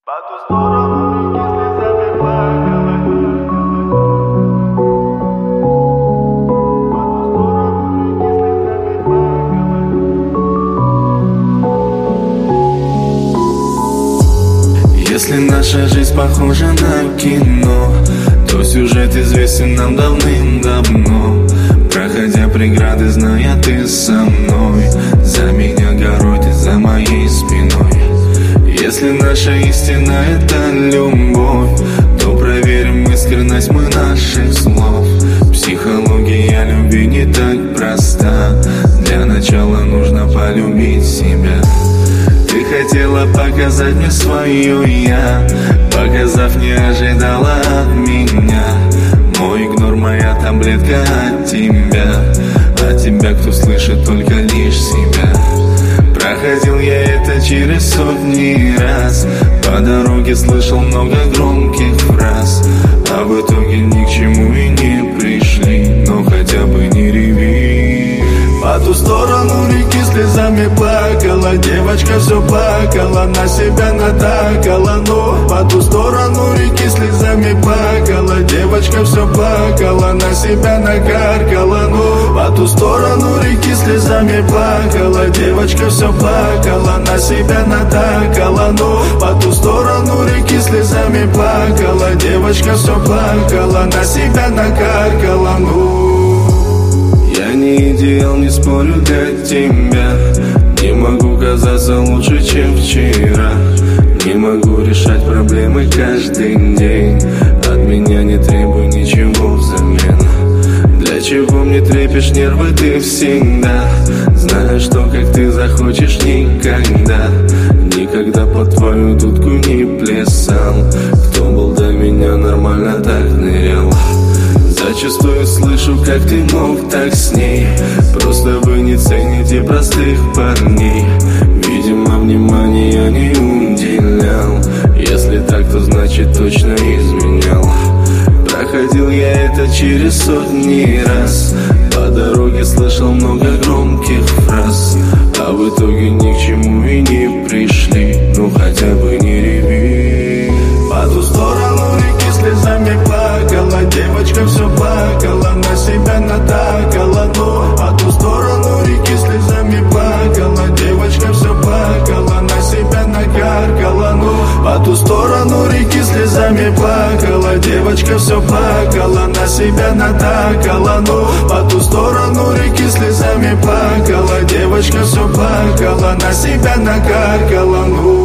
По ту сторону реки слезами плакала. Если наша жизнь похожа на кино, то сюжет известен нам давным-давно. Проходя преграды, зная ты со мной, за меня горой, ты за моей спиной. Если наша истина — это любовь, то проверим искренность мы наших слов. Психология любви не так проста. Для начала нужно полюбить себя. Ты хотела показать мне свое я, показав, не ожидала от меня. Мой игнор, моя таблетка от тебя. От тебя, кто слышит только лишь себя. Проходил я это через сотни раз. По дороге слышал много громких фраз, а в итоге ни к чему и не пришли. Но хотя бы не реви. По ту сторону реки слезами плакала. Девочка все плакала, на себя натакала. Но по ту сторону реки слезами плакала. Девочка все плакала, на себя накаркала. Но по ту сторону реки слезами плакала. Девочка все плакала, на себя натакала. Но по ту сторону реки слезами плакала. Девочка все плакала, на себя накаркала. Я не идеал, не спорю для тебя. Не могу казаться лучше, чем вчера. Не могу решать проблемы каждый день. От меня не требуй ничего взамен. Для чего мне трепишь нервы ты всегда, зная, что как ты захочешь никогда. Никогда под твою дудку не плясал. Кто был до меня, нормально так нырял. Зачастую слышу, как ты мог так с ней. Просто вы не цените простых парней. Видимо, внимания не уделял. Если так, то значит точно изменял. Проходил я это через сотни раз. По дороге слышал много громких фраз, а в итоге ни к чему и не пришли. Ну хотя бы не реви. По ту сторону реки слезами плакала. Девочка все плакала, на себя натакала. Но по ту сторону реки слезами плакала. Девочка все плакала, на себя накаркала. Но по ту сторону реки слезами плакала. Девочка все плакала, на себя натакала. Но по ту сторону реки слезами плакала. Девочка все плакала, на себя накаркала.